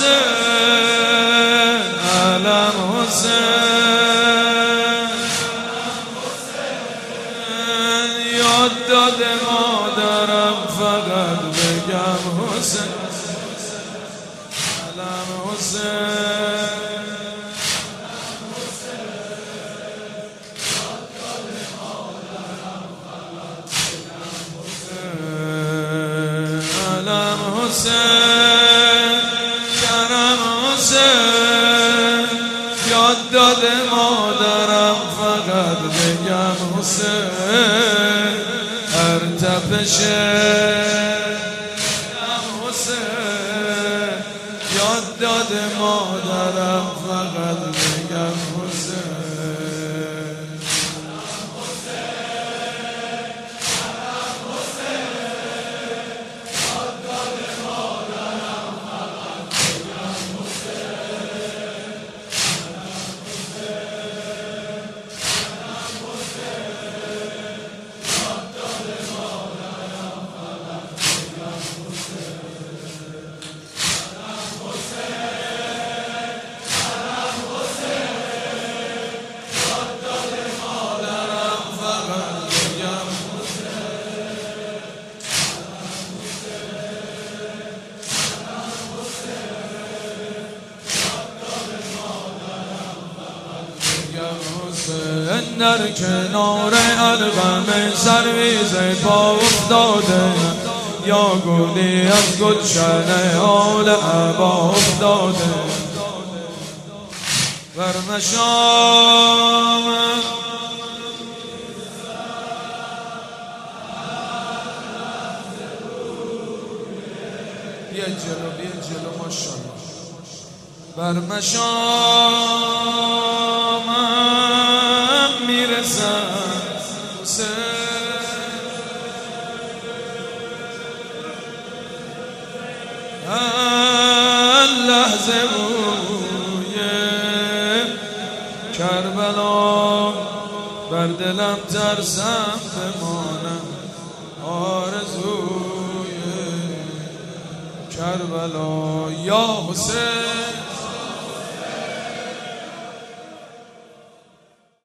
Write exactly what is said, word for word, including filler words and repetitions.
حسین علم حسین یاد داده مادرم فقط بگم حسین علم حسین حسین کرم حسین یاد داده مادرم فقط بگم حسین هر تپشه حسین یاد داده مادرم فقط بگم حسین در کنار البم سرویز پا افتاده یا گلی از گلشن آل عبا افتاده بر مشام بیا جلو بیا جلو ماشاءالله بر مشام لحظه بوی کربلا بر دلم ترسم بمانم آرزوی کربلا یا حسین